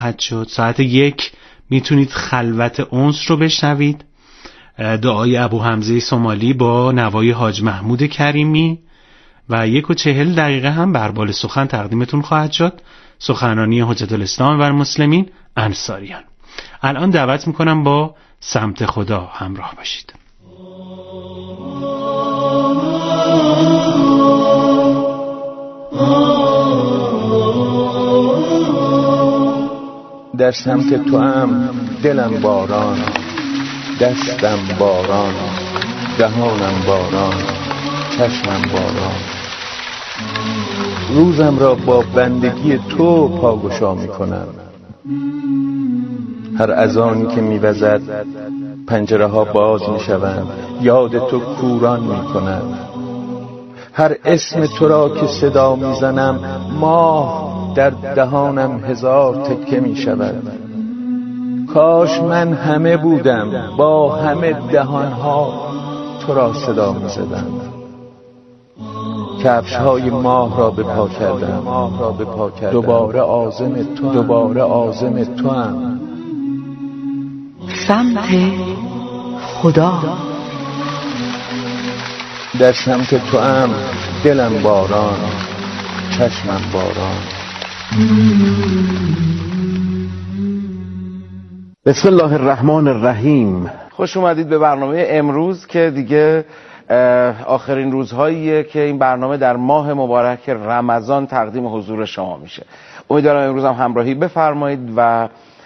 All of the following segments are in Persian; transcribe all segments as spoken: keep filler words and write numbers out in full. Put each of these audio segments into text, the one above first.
خواهد شد. ساعت یک میتونید خلوت انس رو بشنوید، دعای ابو حمزه سومالی با نوای حاج محمود کریمی، و یک و چهل دقیقه هم بربال سخن تقدیمتون خواهد شد، سخنرانی حجت الاسلام و المسلمین انصاریان. الان دعوت میکنم با سمت خدا همراه باشید. در سمت تو هم دلم باران، دستم باران، دهانم باران، چشمم باران. روزم را با بندگی تو پاگشا می کنم. هر اذانی که می وزد پنجره ها باز می شوند، یاد تو کوران می کنند. هر اسم تو را که صدا می زنم، ماه در دهانم هزار تکه می شود. کاش من همه بودم، با همه دهانها تو را صدا می زدم. کفش های ماه را به پا کردم، دوباره عازم تو، دوباره عازم تو هم. سمت خدا. در سمت تو هم دلم باران، چشمم باران. بسم الله الرحمن الرحیم. خوش اومدید به برنامه امروز که دیگه آخرین روزهاییه که این برنامه در ماه مبارک رمضان تقدیم حضور شما میشه. امیدوارم امروز هم همراهی بفرمایید و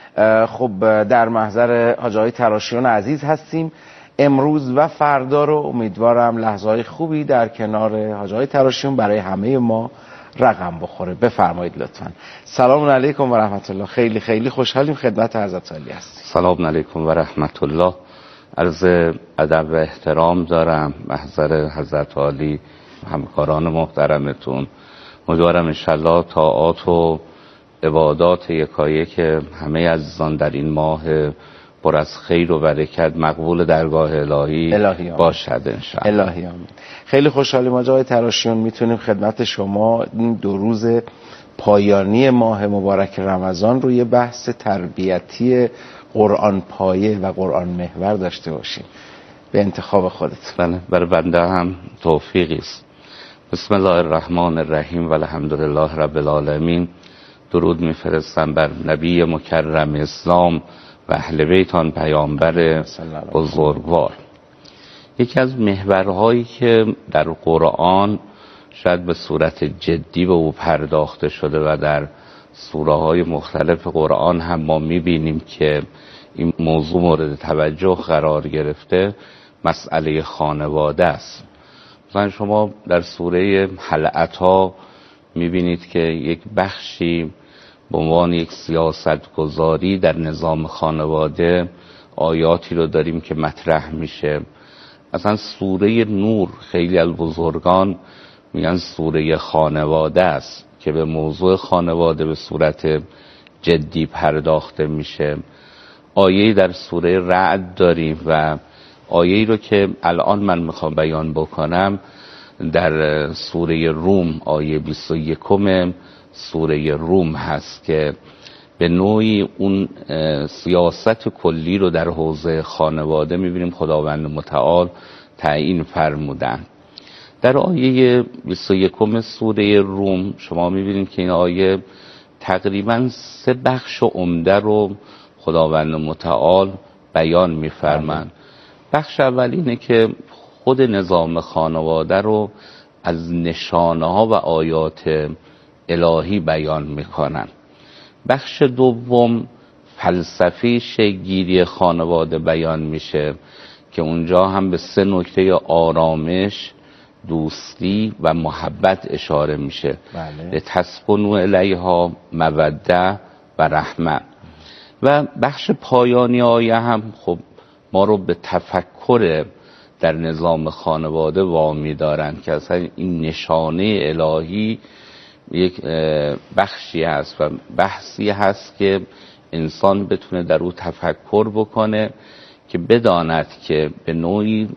خب در محضر حاج آقای تراشیون عزیز هستیم امروز و فردا رو. امیدوارم لحظه‌های خوبی در کنار حاج آقای تراشیون برای همه ما رقم بخوره. بفرمایید لطفاً. سلام علیکم و رحمت الله. خیلی خیلی خوشحالیم خدمت حضرت عالی هستیم. سلام علیکم و رحمت الله. عرض ادب و احترام دارم محضر حضرت عالی، همکاران محترمتون. امیدوارم انشالله طاعات و عبادات یکایک که همه عزیزان در این ماه پر از خیر و برکت مقبول درگاه الهی, الهی باشد انشالله. الهی آمین. خیلی خوشحالیم حاج آقای تراشیون میتونیم خدمت شما این دو روز پایانی ماه مبارک رمضان رو یه بحث تربیتی قرآن پایه و قرآن محور داشته باشیم. به انتخاب خودت. بله، برای بنده هم توفیقی است. بسم الله الرحمن الرحیم و الحمدلله رب العالمین. درود میفرستم بر نبی مکرم اسلام و اهل بیت آن پیامبر بزرگوار. یکی از محورهایی که در قرآن شاید به صورت جدی به او پرداخته شده و در سوره های مختلف قرآن هم ما میبینیم که این موضوع مورد توجه قرار گرفته، مسئله خانواده است. مثلا شما در سوره هل اتی میبینید که یک بخشی به عنوان یک سیاست گذاری در نظام خانواده آیاتی رو داریم که مطرح میشه. مثلا سوره نور خیلی از بزرگان میگن سوره خانواده است که به موضوع خانواده به صورت جدی پرداخته میشه. آیه‌ای در سوره رعد داریم و آیه‌ای رو که الان من میخوام بیان بکنم در سوره روم آیه بیست و یکم سوره روم هست که به نوعی اون سیاست کلی رو در حوزه خانواده میبینیم خداوند متعال تعیین فرمودن. در آیه بیست و یکم سوره روم شما میبینید که این آیه تقریبا سه بخش عمده رو خداوند متعال بیان میفرمند. بخش اول اینه که خود نظام خانواده رو از نشانه ها و آیات الهی بیان میکنن. بخش دوم فلسفه شکل‌گیری خانواده بیان میشه که اونجا هم به سه نکته آرامش، دوستی و محبت اشاره میشه. بله. تسکنوا الیها، موده و رحمه. و بخش پایانی آیه هم خب ما رو به تفکر در نظام خانواده وامی دارن که اصلا این نشانه الهی یک بخشی هست و بحثی هست که انسان بتونه در او تفکر بکنه که بداند که به نوعی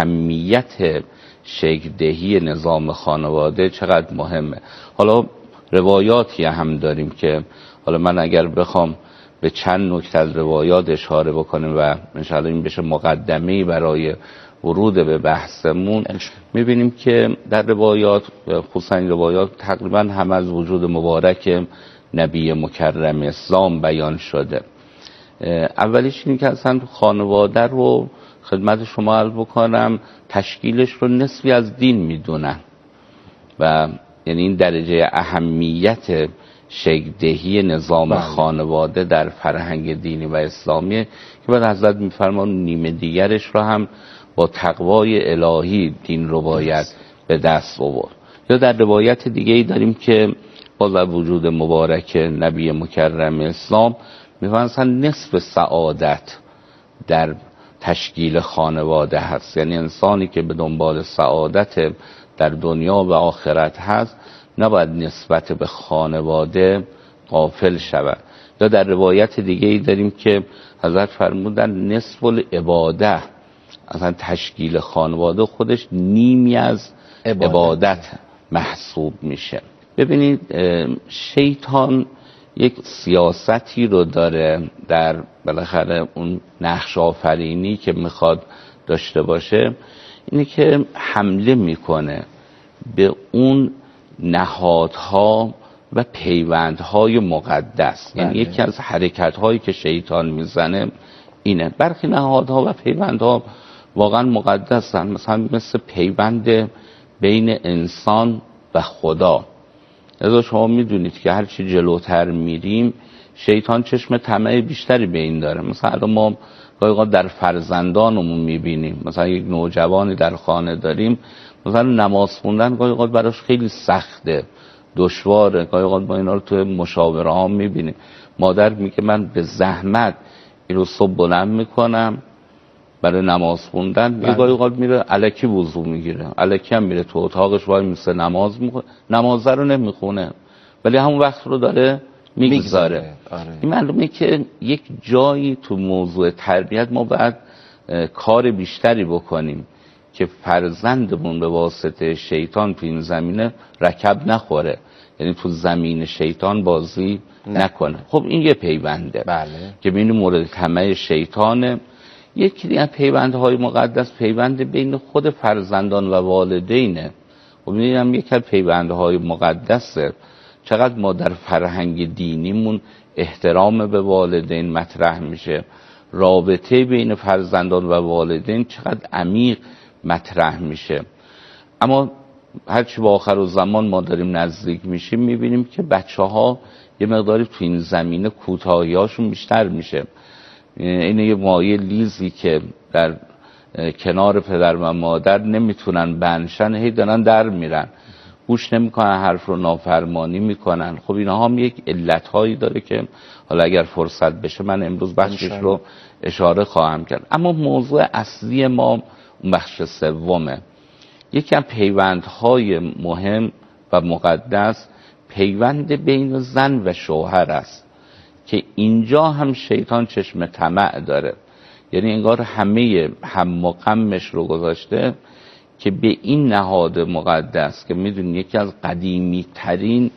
اهمیت شکل دهی نظام خانواده چقدر مهمه. حالا روایاتی هم داریم که حالا من اگر بخوام به چند نکته از روایات اشاره بکنیم و انشاءالله این بشه مقدمه‌ای برای ورود به بحثمون، میبینیم که در روایات، خصوصا این روایات تقریبا هم از وجود مبارک نبی مکرم اسلام بیان شده. اولیش اینه که اصلا خانواده رو خدمت شما عرض بکنم تشکیلش رو نصفی از دین میدونن و یعنی این درجه اهمیت شکل‌دهی نظام بله. خانواده در فرهنگ دینی و اسلامی که بعد حضرت میفرمان نیمه دیگرش رو هم با تقوای الهی دین رو باید به دست آورد. یا در روایت دیگه ای داریم که باز از وجود مبارک نبی مکرم اسلام میفرمان اصلا نصف سعادت در تشکیل خانواده هست، یعنی انسانی که به دنبال سعادت در دنیا و آخرت هست نباید نسبت به خانواده غافل شود. یا در روایت دیگه ای داریم که حضرت فرمودن نصف العباده، اصلا تشکیل خانواده خودش نیمی از عبادت, عبادت محسوب میشه. ببینید شیطان یک سیاستی رو داره در بالاخره اون نقش آفرینی که میخواد داشته باشه، اینه که حمله میکنه به اون نهادها و پیوندهای مقدس. بله. یعنی یکی از حرکتهایی که شیطان میزنه اینه. برخی نهادها و پیوندها واقعا مقدسن، مثلا مثل پیوند بین انسان و خدا. لذا شما میدونید که هرچی جلوتر میریم شیطان چشم طمع بیشتری به این داره. مثلا ما گاهی در فرزندانمون میبینیم، مثلا یک نوجوانی در خانه داریم، مثلا نماز خوندن گاهی براش خیلی سخته، دشواره. گاهی ما اینا رو تو مشاوره ها میبینیم، مادر میگه من به زحمت این رو صبح بلند میکنم برای نماز خوندن، یه گاهی اوقات میره الکی وضو میگیره، الکی هم میره تو اتاقش وای میسه نماز میخونه، نماز رو نمیخونه ولی همون وقت رو داره میگذاره. آره. این معلومه که یک جایی تو موضوع تربیت ما باید کار بیشتری بکنیم که فرزندمون به واسطه شیطان تو این زمینه رکب نخوره، یعنی تو زمین شیطان بازی نه. نکنه. خب این یه پیونده بله. که بین مورد طمع شیطانه. یکی دیگه پیوندهای مقدس پیوند بین خود فرزندان و والدینه. خب می‌بینم یکی از پیوندهای مقدسه. چقدر ما در فرهنگ دینیمون احترام به والدین مطرح میشه، رابطه بین فرزندان و والدین چقدر عمیق مطرح میشه. اما هرچی با آخر زمان ما داریم نزدیک میشیم میبینیم که بچه ها یه مقداری تو این زمینه کوتاهی هاشون بیشتر میشه. اینه یه مایه لیزی که در کنار پدر و مادر نمیتونن بنشن، هی دارن در میرن، گوش نمیکنن، حرف رو نافرمانی میکنن. خب اینا هم یک علتهایی داره که حالا اگر فرصت بشه من امروز بخشش رو اشاره خواهم کرد. اما موضوع اصلی ما اون بخش سومه. یکی از پیوندهای مهم و مقدس پیوند بین زن و شوهر است که اینجا هم شیطان چشم طمع داره، یعنی انگار همه هم و غمش رو گذاشته که به این نهاد مقدس که میدونی یکی از قدیمی ترین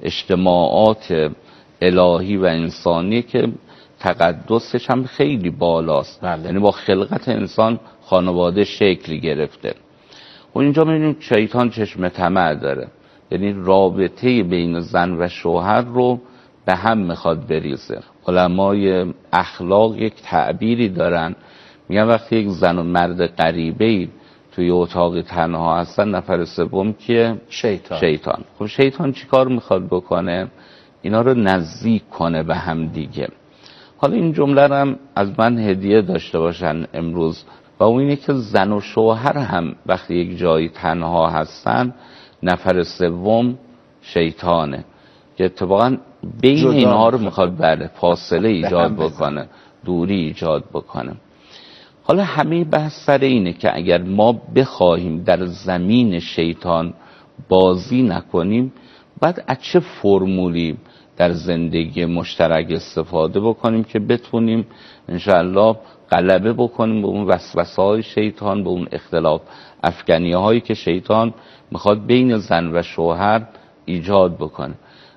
اجتماعات الهی و انسانی که تقدسش هم خیلی بالاست، بله. یعنی با خلقت انسان خانواده شکل گرفته. و اینجا میبینیم شیطان چشم طمع داره، یعنی رابطه بین زن و شوهر رو به هم میخواد بریزه. علمای اخلاق یک تعبیری دارن، میگن وقتی یک زن و مرد غریبه‌ای توی اتاق تنها هستن، نفر سوم که شیطان. شیطان. خب شیطان چیکار میخواد بکنه؟ اینا رو نزدیک کنه به هم دیگه. حالا این جمله رو هم از من هدیه داشته باشن امروز، و اون اینه که زن و شوهر هم وقتی یک جایی تنها هستن، نفر سوم شیطانه که اتفاقا بین اینها رو میخواد بله فاصله ایجاد بکنه، دوری ایجاد بکنه. حالا همه بحث سر اینه که اگر ما بخواهیم در زمین شیطان بازی نکنیم، باید از چه فرمولی در زندگی مشترک استفاده بکنیم که بتونیم انشاءالله غلبه بکنیم به اون وسوسه های شیطان، به اون اختلاف افکنی هایی که شیطان میخواد بین زن و شوهر ایجاد بکنه.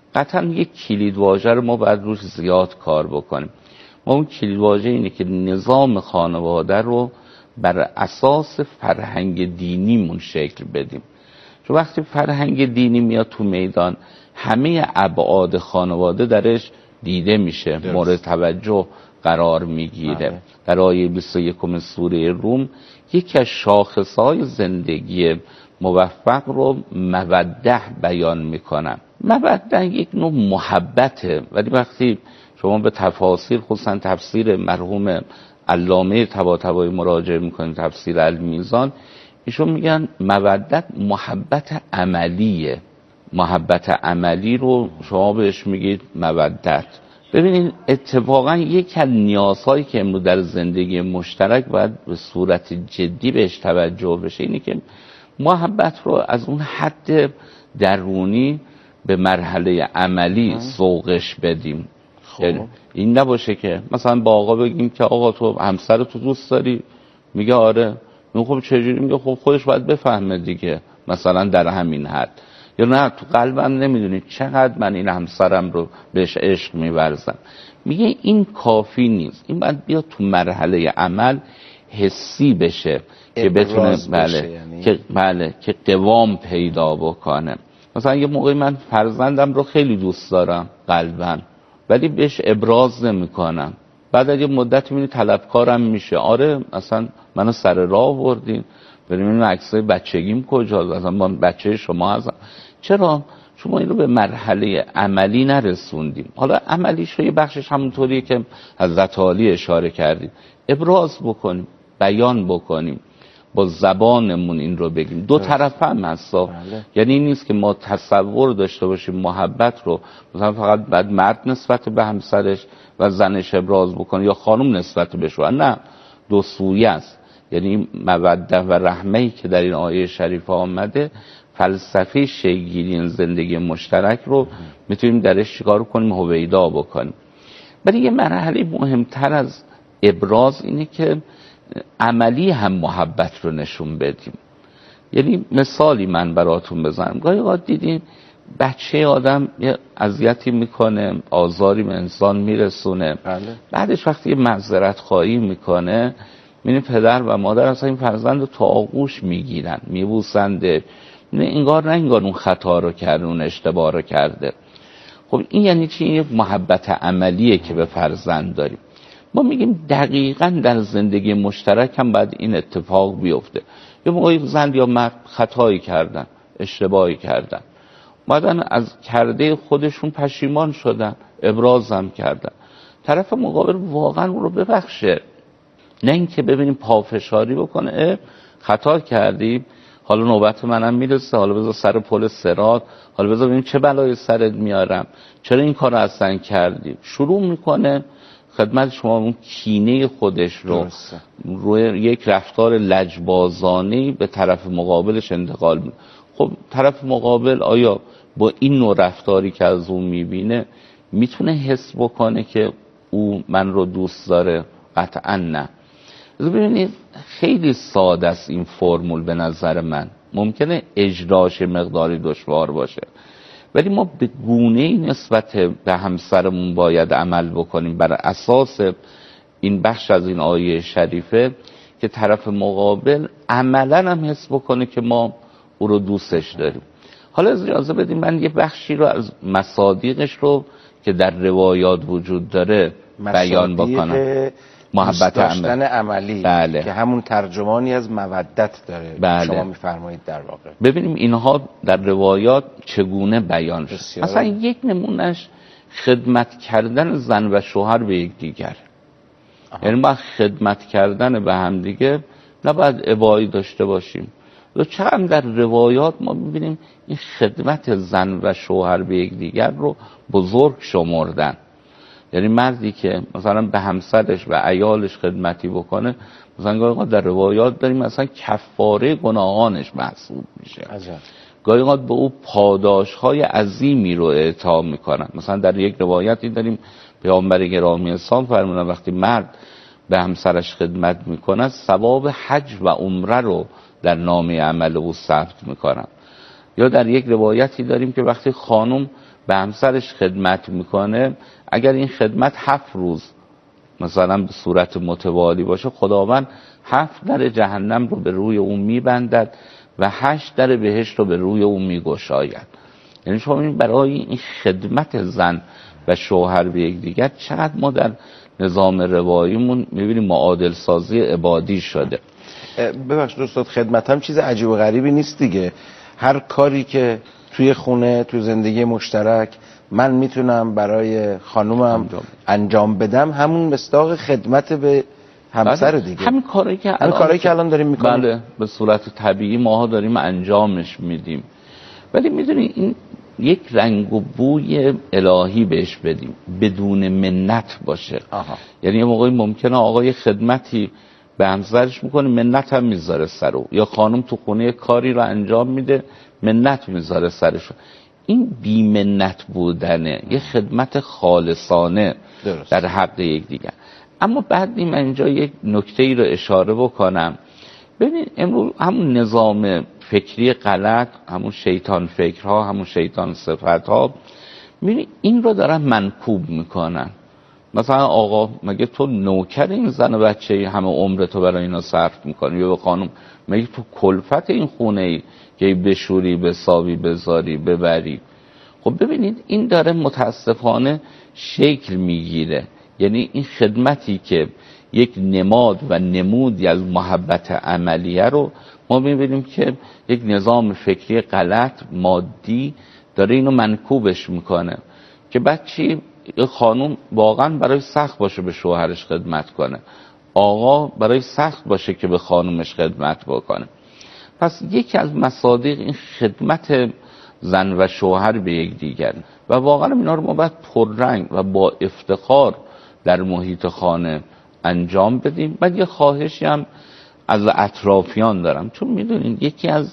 قطعا یک کلیدواژه رو ما باید روش زیاد کار بکنیم. ما اون کلیدواژه اینه که نظام خانواده رو بر اساس فرهنگ دینیمون شکل بدیم. چون وقتی فرهنگ دینی میاد تو میدان، همه ابعاد خانواده درش دیده میشه، درست. مورد توجه قرار میگیره. بله. در آیه بیست و یکم سوره روم یکی از شاخصهای زندگی موفق رو موده بیان میکنن. موده یک نوع محبته، ولی وقتی شما به تفاسیر، خصوصا تفسیر مرحوم علامه طباطبایی مراجعه میکنید، تفسیر المیزان، ایشون میگن مودت محبت عملیه. محبت عملی رو شما بهش میگید مودت. ببینید اتفاقا یک از نیازهایی که امروز در زندگی مشترک باید به صورت جدی بهش توجه بشه اینه که محبت رو از اون حد درونی به مرحله عملی سوقش بدیم. خب. این نباشه که مثلا با آقا بگیم که آقا تو همسر تو دوست داری؟ میگه آره. میگه خب چجوری؟ میگه خب خودش باید بفهمه دیگه، مثلا در همین حد. یا نه تو قلبم نمیدونی چقدر من این همسرم رو بهش عشق میورزم. میگه این کافی نیست، این باید بیاد تو مرحله عمل حسی بشه که بتونه بله یعنی... که بله که قوام پیدا بکنه. مثلا یه موقعی من فرزندم رو خیلی دوست دارم قلباً، ولی بهش ابراز نمیکنم. بعد از یه مدت میبینی طلبکارم میشه. آره اصلا منو سر راه آوردین، بریم این عکسای بچگیم کجاست، اصلا من بچه شما هستم. چرا؟ شما این رو به مرحله عملی نرسوندیم. حالا عملیش رو یه بخشش همونطوریه که حضرت عالی اشاره کردیم، ابراز بکنیم، بیان بکنیم، با زبانمون این رو بگیم. دو طرف هم هستا. بله. یعنی این نیست که ما تصور داشته باشیم محبت رو مثلا فقط بعد مرد نسبت به همسرش و زنش ابراز بکنه یا خانم نسبت به شوهر. نه، دو سویه است. یعنی مودت و رحمه‌ای که در این آیه شریفه آمده، فلسفه شیگیری این زندگی مشترک رو میتونیم درش چیکار کنیم؟ هویدا بکنیم. ولی یه مرحله مهمتر از ابراز اینه که عملی هم محبت رو نشون بدیم. یعنی مثالی من براتون بزنم. گاهی اوقات دیدین بچه آدم یه اذیتی میکنه، آزاری به انسان میرسونه، بله. بعدش وقتی یه معذرت خواهی میکنه، میبینی پدر و مادر اصلا این فرزند رو تو آغوش میگیرن، میبوسنده. انگار نه انگار اون خطا رو کرده، اون اشتباه رو کرده. خب این یعنی چی؟ این یک محبت عملیه که به فرزند داریم. ما میگیم دقیقاً در زندگی مشترک هم باید این اتفاق بیفته. یه موقعی زن یا مرد خطایی کردن، اشتباهی کردن، بعدن از کرده خودشون پشیمان شدن، ابراز هم کردن، طرف مقابل واقعاً اون رو ببخشه، نه اینکه ببینیم پافشاری بکنه خطا کردی، حالا نوبت منم میرسه، حالا بذار سر پل صراط، حالا بذار ببین چه بلای سرت میارم، چرا این کار اصلا کردی. شروع میکنه خدمت شما اون کینه خودش رو روی یک رفتار لجبازانه‌ای به طرف مقابلش انتقال میده. خب طرف مقابل آیا با این نوع رفتاری که از اون میبینه میتونه حس بکنه که او من رو دوست داره؟ قطعا نه. ببینید خیلی ساده است این فرمول به نظر من، ممکنه اجراش مقداری دشوار باشه، ولی ما به گونه‌ای نسبت به همسرمون باید عمل بکنیم بر اساس این بخش از این آیه شریفه که طرف مقابل عملاً هم حس بکنه که ما او رو دوستش داریم. حالا اجازه بدیم من یه بخشی رو از مصادیقش رو که در روایات وجود داره بیان بکنم. محبت داشتن عملی، بله. که همون ترجمانی از مودت داره، بله. شما میفرمایید در واقع ببینیم اینها در روایات چگونه بیان شد. مثلا یک نمونش خدمت کردن زن و شوهر به یکدیگر. یعنی با خدمت کردن به هم دیگه نباید ابایی داشته باشیم. چقدر در روایات ما میبینیم این خدمت زن و شوهر به یکدیگر رو بزرگ شمردن. یعنی مردی که مثلا به همسرش و عیالش خدمتی بکنه، مثلا گاهی در روایات داریم مثلا کفاره گناهانش محسوب میشه. گاهی به او پاداش‌های عظیمی رو اعطا میکنن. مثلا در یک روایتی داریم پیامبر گرامی اسلام فرمودن وقتی مرد به همسرش خدمت میکنه ثواب حج و عمره رو در نامه عمل او ثبت میکنن. یا در یک روایتی داریم که وقتی خانم به همسرش خدمت میکنه، اگر این خدمت هفت روز مثلا به صورت متوالی باشه، خداوند هفت در جهنم رو به روی اون میبندد و هشت در بهشت رو به روی اون میگشاید. یعنی شما این برای این خدمت زن و شوهر به یک دیگر چقدر ما در نظام رواییمون میبینیم معادل سازی عبادی شده. ببخشید استاد، خدمت هم چیز عجیب و غریبی نیست دیگه. هر کاری که توی خونه، تو زندگی مشترک من میتونم برای خانومم انجام, انجام بدم، همون مصداق خدمت به همسر دیگه. همین کاری که همین کاری که الان داریم میکنیم. بله، به صورت طبیعی ماها داریم انجامش میدیم. ولی میدونی این یک رنگ و بوی الهی بهش بدیم، بدون منت باشه. آها. یعنی یه موقعی ممکنه آقای خدمتی به همسرش میکنه، منت هم میذاره سرو، یا خانم تو خونه کاری رو انجام میده، منت میذاره سرشو. این بی منت بودنه، یه خدمت خالصانه درست. در حق یک دیگر. اما بعد من اینجا یک نکته ای رو اشاره بکنم. ببین امروز همون نظام فکری غلط، همون شیطان فکرها، همون شیطان صفتها، میبینی این رو دارن منکوب میکنن. مثلا آقا مگه تو نوکر این زن و بچه همه عمرتو برای اینا صرف میکنی؟ یا به خانم مگه تو کلفت این خونه ای که بشوری، بساوی، بذاری، ببری؟ خب ببینید این داره متاسفانه شکل میگیره. یعنی این خدمتی که یک نماد و نمودی از محبت عملیه رو ما میبینیم که یک نظام فکری غلط مادی داره اینو منکوبش میکنه که بعد چی؟ خانم واقعا برای سخت باشه به شوهرش خدمت کنه، آقا برای سخت باشه که به خانومش خدمت بکنه. پس یکی از مصادیق این خدمت زن و شوهر به یک دیگر و واقعا اینا رو ما باید پررنگ و با افتخار در محیط خانه انجام بدیم. بعد یه خواهشی هم از اطرافیان دارم، چون میدونین یکی از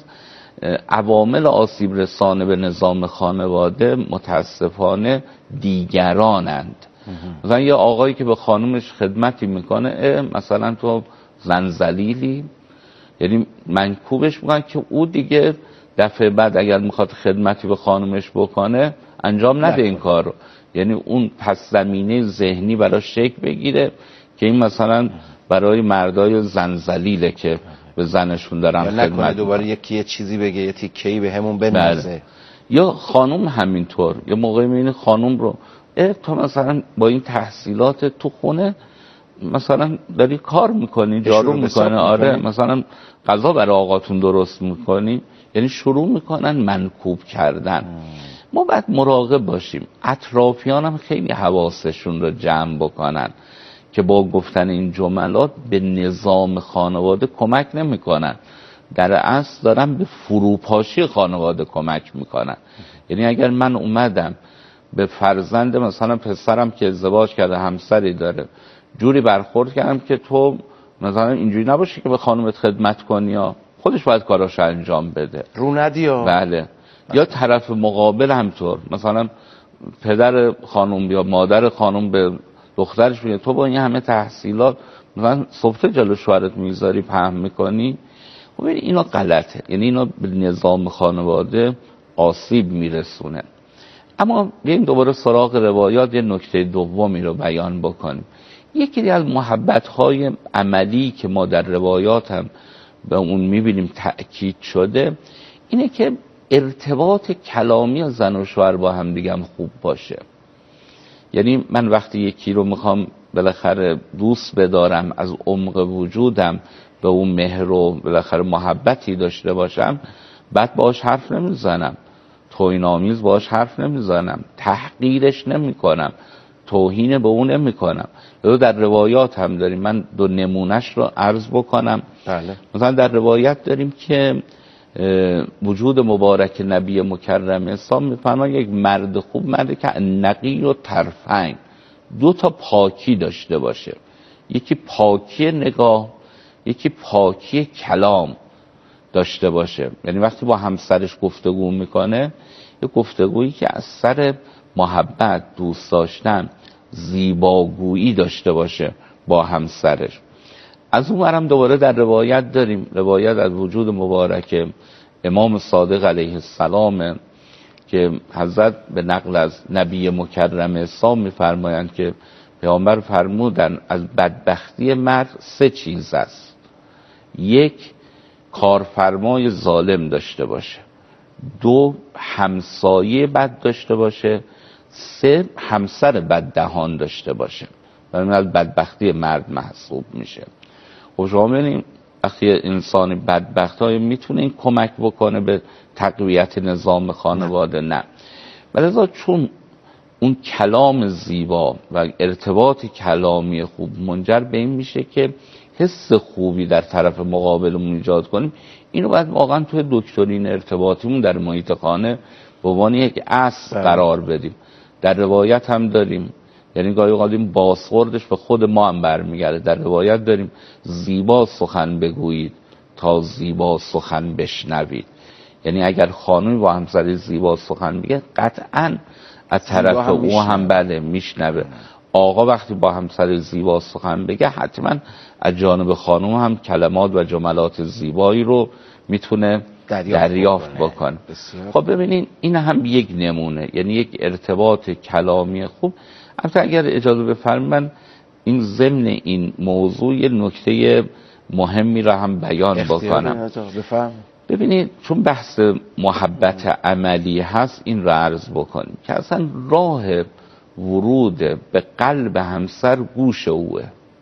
عوامل آسیب رسانه به نظام خانواده متاسفانه دیگرانند. مثلا یه آقایی که به خانومش خدمتی میکنه، مثلا تو زن ذلیلی، یعنی منکوبش میکنن که او دیگه دفعه بعد اگر میخواد خدمتی به خانومش بکنه انجام نده این کار رو. یعنی اون پس زمینه ذهنی براش شکل بگیره که این مثلا برای مردای زن ذلیله که به زنشون دارن خدمت نکنه دوباره یکی یه چیزی بگه، یه تیکه‌ای به همون بنوزه. یا خانم همینطور، یه موقعی میبینی خانم رو اه تو مثلا با این تحصیلات تو خونه مثلا داری کار میکنی، جارو میکنی، آره مثلا غذا برای آقاتون درست میکنی، یعنی شروع میکنن منکوب کردن. ام. ما باید مراقب باشیم، اطرافیان هم خیلی حواسشون رو جمع بکنن که با گفتن این جملات به نظام خانواده کمک نمیکنن، در اصل دارن به فروپاشی خانواده کمک میکنن. یعنی اگر من اومدم به فرزند مثلا پسرم که ازدواج کرده همسری داره جوری برخورد کردم که تو مثلا اینجوری نباشی که به خانومت خدمت کنی، یا خودش باید کاراشو انجام بده، رو ندیا. بله. یا طرف مقابل همطور، مثلا پدر خانم یا مادر خانم به دخترش میگه تو با این همه تحصیلات مثلا سفره جلو شوهرت میذاری پهن میکنی. خب اینا غلطه، یعنی اینا به نظام خانواده آسیب میرسونه. اما بیایم دوباره سراغ روایات، یه نکته دومی رو بیان بکنیم. یکی از محبت‌های عملی که ما در روایات هم به اون میبینیم تأکید شده اینه که ارتباط کلامی زن و شوهر با هم دیگه هم خوب باشه. یعنی من وقتی یکی رو میخوام بالاخره دوست بدارم، از عمق وجودم به اون مهر و بالاخره محبتی داشته باشم، بعد باهاش حرف نمیزنم، توهین‌آمیز باهاش حرف نمیزنم، تحقیرش نمیکنم، توهین به اون نمیکنم. در روایات هم داریم، من دو نمونش رو عرض بکنم. بله. مثلا در روایت داریم که وجود مبارک نبی مکرم اسلام میفرماید یک مرد خوب مرد که نقی و طرفین، دو تا پاکی داشته باشه، یکی پاکی نگاه، یکی پاکی کلام داشته باشه. یعنی وقتی با همسرش گفتگو میکنه یک گفتگویی که از سر محبت، دوست داشتن، زیباگویی داشته باشه با همسرش. از اون ورم دوباره در روایت داریم، روایت از وجود مبارک امام صادق علیه السلام که حضرت به نقل از نبی مکرم اسلام میفرمایند که پیامبر فرمودن از بدبختی مرد سه چیز است. یک، کارفرمای ظالم داشته باشه. دو، همسایه بد داشته باشه. سه، همسر بد دهان داشته باشه. و این از بدبختی مرد محسوب میشه. خب شما ببینید وقتی انسان بدبخت های میتونه این کمک بکنه به تقویت نظام خانواده؟ نه. ولی چون اون کلام زیبا و ارتباط کلامی خوب منجر به این میشه که حس خوبی در طرف مقابلمون ایجاد کنیم، اینو باید واقعا توی دکترین ارتباطیمون در محیط خانه به عنوان یک اصل قرار بدیم. در روایت هم داریم، یعنی گاهی اوقات این بازخوردش به خود ما هم برمیگرده. در روایت داریم زیبا سخن بگویید تا زیبا سخن بشنوید. یعنی اگر خانمی با همسر زیبا سخن بگه قطعاً از طرف هم او هم بله میشنوه. آقا وقتی با همسر زیبا سخن بگه حتما از جانب خانم هم کلمات و جملات زیبایی رو میتونه دریافت, دریافت بکنه. خب ببینین این هم یک نمونه، یعنی یک ارتباط کلامی خوب. البته اگر اجازه بفرمایید من این ضمن این موضوع یه نکته مهمی را هم بیان بکنم. ببینید چون بحث محبت عملی هست این را عرض بکنیم که اصلا راه ورود به قلب همسر گوش اوه.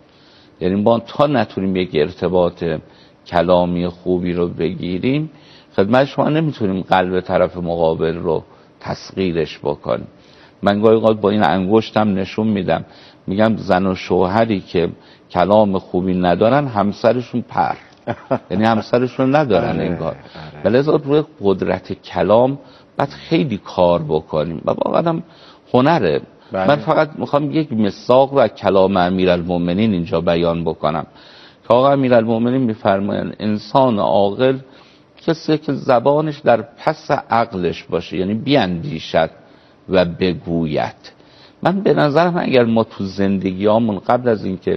یعنی ما تا نتونیم یک ارتباط کلامی خوبی رو بگیریم خدمت شما نمیتونیم قلب طرف مقابل رو تسخیرش بکنیم. من گاهی اوقات با این انگشتم نشون میدم، میگم زن و شوهری که کلام خوبی ندارن همسرشون پر یعنی همسرشون ندارن انگار. ولی از روی قدرت کلام باید خیلی کار بکنیم و واقعا هم هنره. بله. من فقط میخوام یک مساق و کلام امیرالمومنین اینجا بیان بکنم که آقا امیرالمومنین میفرمایند انسان عاقل کسی که زبانش در پس عقلش باشه، یعنی بیاندیشد و بگوید. من به نظرم اگر ما تو زندگیامون قبل از اینکه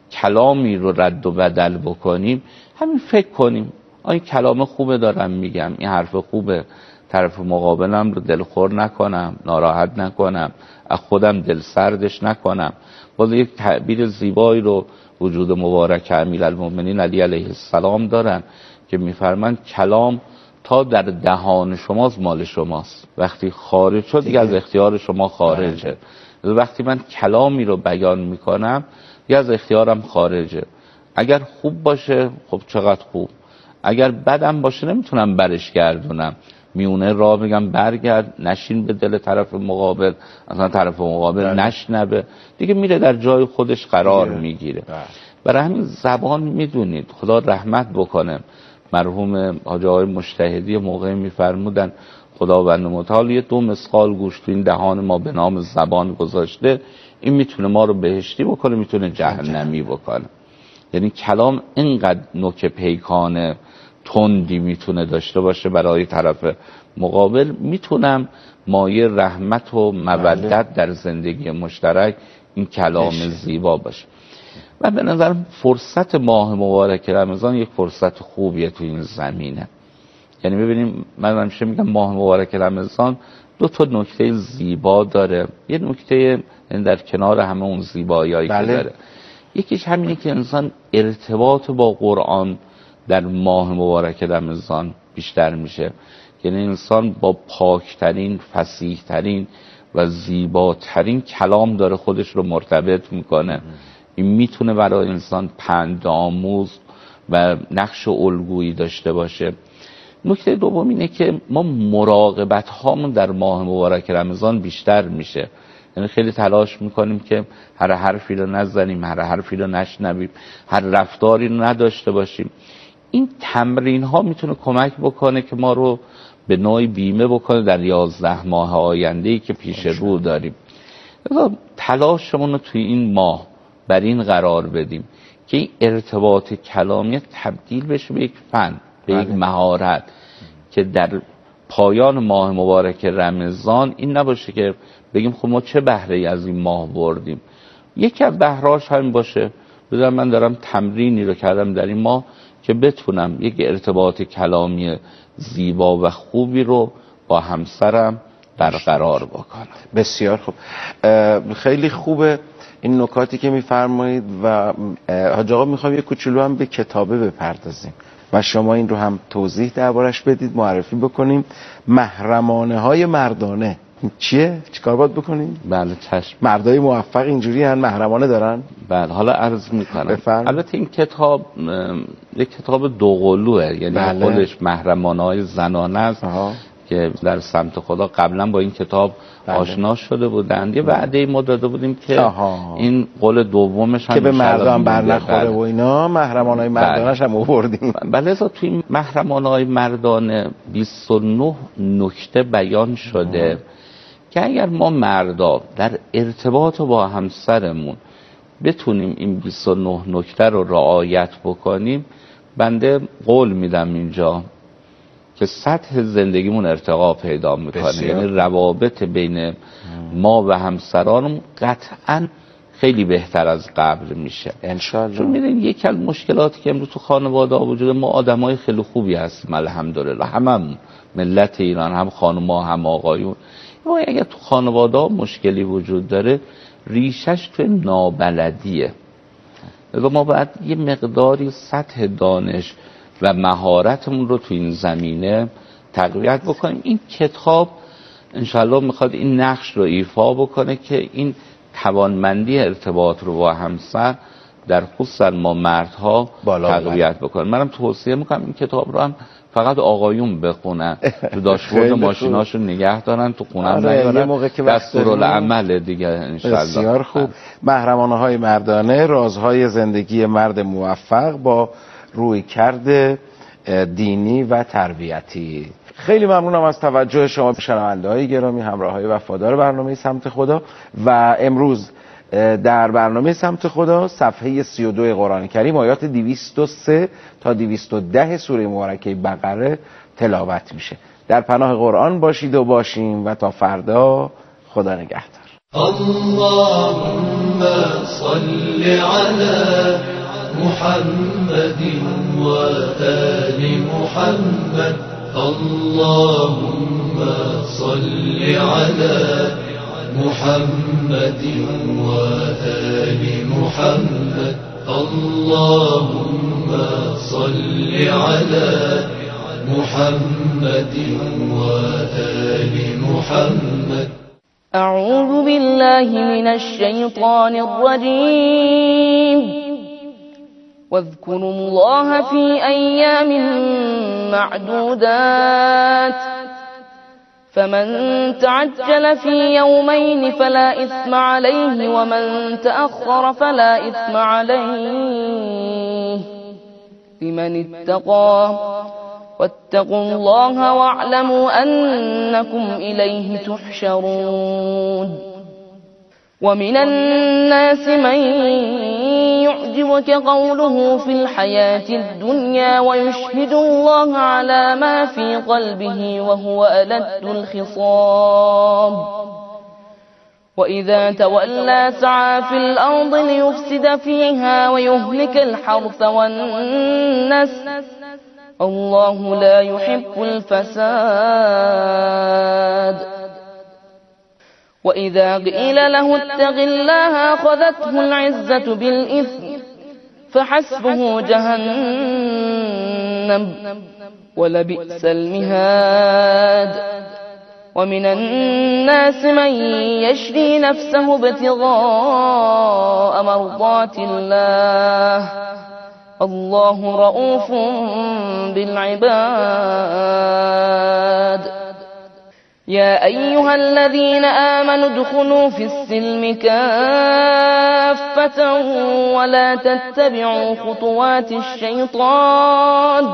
کلامی رو رد و بدل بکنیم همین فکر کنیم آیا کلام خوبه دارم میگم، این حرف خوبه، طرف مقابلم رو دلخور نکنم، ناراحت نکنم، از خودم دل سردش نکنم. باز یک تعبیر زیبایی رو وجود مبارک امیرالمومنین علی علیه السلام دارن که میفرمان کلام تا در دهان شماست مال شماست، وقتی خارج شد دیگه از اختیار شما خارجه. وقتی من کلامی رو بیان میکنم دیگه از اختیارم خارجه. اگر خوب باشه خب چقدر خوب، اگر بدم باشه نمیتونم برش گردونم، میونه راه بگم برگرد، نشین به دل طرف مقابل، اصلا طرف مقابل بله. نشنبه دیگه، میره در جای خودش قرار بله. میگیره. برای همین زبان میدونید خدا رحمت بکنه مرحوم حاجی آقای مجتهدی موقعی میفرمودن خداوند متعال یه دو مسقال گوش تو این دهان ما به نام زبان گذاشته، این میتونه ما رو بهشتی بکنه میتونه جهنمی بکنه. یعنی کلام اینقدر نوک پیکان تندی میتونه داشته باشه برای طرف مقابل، میتونم مایه رحمت و مودت در زندگی مشترک این کلام زیبا باشه. و به نظرم فرصت ماه مبارک رمضان یک فرصت خوبیه تو این زمینه. یعنی ببینیم من همیشه میگم ماه مبارک رمضان دو تا نکته زیبا داره. یه نکته در کنار همه اون زیباییایی بله. که داره، یکیش همینه که انسان ارتباط با قرآن در ماه مبارک رمضان بیشتر میشه. یعنی انسان با پاکترین، فصیحترین و زیباترین کلام داره خودش رو مرتبط میکنه. این میتونه برای انسان پند آموز و نقش الگویی داشته باشه. نکته دوم اینه که ما مراقبت هامون در ماه مبارک رمضان بیشتر میشه. یعنی خیلی تلاش میکنیم که هر حرفی رو نزنیم، هر حرفی رو نشنویم، هر رفتاری رو نداشته باشیم. این تمرین ها میتونه کمک بکنه که ما رو به نوعی بیمه بکنه در یازده ماه آینده‌ای که پیش رو داریم. تلاشمون رو توی این ماه بر این قرار بدیم که این ارتباط کلامی تبدیل بشه به یک فن، به یک مهارت، که در پایان ماه مبارک رمضان این نباشه که بگیم خب ما چه بهره‌ای از این ماه بردیم. یکی از بهره‌اش همین باشه بدونم من دارم تمرینی رو کردم در این ماه که بتونم یک ارتباط کلامی زیبا و خوبی رو با همسرم برقرار بکنم. بسیار خوب، خیلی خوبه این نکاتی که میفرمایید و حاج آقا میخوام یه کوچولو هم به کتابه بپردازیم و شما این رو هم توضیح دربارش بدید، معرفی بکنیم. محرمانه های مردانه چیه؟ چیکار باید بکنیم؟ بله چشم. مردای موفق اینجوری هن محرمانه دارن؟ بله حالا عرض میکنم. بفرم. البته این کتاب یک کتاب دوقلوه، یعنی بله. خودش محرمانه های زنانه است آها. که در سمت خدا قبلا با این کتاب بله. آشنا شده بودند. یه وعده ما داده بودیم که آها. این قول دومش هم که به مردان بر نخوره و اینا محرمانه های مردانش هم آوردیم. بله ازا توی این محرمانه های مردانه بیست و نه نکته بیان شده آه. که اگر ما مردا در ارتباط با همسرمون بتونیم این بیست و نه نکته رو رعایت بکنیم، بنده قول میدم اینجا که سطح زندگیمون ارتقا پیدا میکنه، یعنی روابط بین ما و همسرانم قطعا خیلی بهتر از قبل میشه انشالله. چون میدونید یکی از مشکلاتی که امروز تو خانواده ها وجود، ما آدمای خیلی خوبی هستیم الحمدلله، هممون ملت ایران، هم خانوما هم آقایون، ما اگر تو خانواده ها مشکلی وجود داره ریشش تو نابلدیه. لذا ما باید یه مقداری سطح دانش و مهارتمون رو تو این زمینه تقویت بکنیم. این کتاب انشالله میخواد این نقش رو ایفا بکنه که این توانمندی ارتباط رو با همسر در خصوصا ما مردها تقویت بکنه. منم توصیه میکنم این کتاب رو هم فقط آقایون بخونن، تو داشبورد ماشیناشو نگه دارن، تو خونم نیارن، دستورالعمل دیگه انشالله. بسیار خوب. محرمانه های مردانه، رازهای زندگی مرد موفق با روی کرده دینی و تربیتی. خیلی ممنونم از توجه شما شنونده های گرامی، همراه های وفادار برنامه سمت خدا. و امروز در برنامه سمت خدا صفحه سی و دو قرآن کریم آیات دویست و سه تا دویست و ده سوره مبارکه بقره تلاوت میشه. در پناه قرآن باشید و باشیم و تا فردا خدا نگهدار. اللهم صل علی محمد و آل محمد. اللهم صل علی محمد و آل محمد. اللهم صل علی محمد و آل محمد. أعوذ بالله من الشيطان الرجيم. واذكروا الله في أيام معدودات فمن تعجل في يومين فلا إثم عليه ومن تأخر فلا إثم عليه لمن اتقى واتقوا الله واعلموا أنكم إليه تحشرون. ومن الناس من يعجبك قوله في الحياة الدنيا ويشهد الله على ما في قلبه وهو ألد الخصام وإذا تولى سعى في الأرض ليفسد فيها ويهلك الحرث والنسل الله لا يحب الفساد. وإذا قيل له اتق الله أخذته العزة بالإثم فحسبه جهنم ولبئس المهاد. ومن الناس من يشري نفسه ابتغاء مرضات الله الله رؤوف بالعباد. يا أيها الذين آمنوا ادخلوا في السلم كافة ولا تتبعوا خطوات الشيطان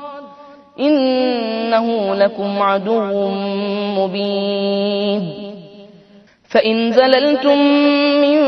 إنه لكم عدو مبين. فإن زللتم من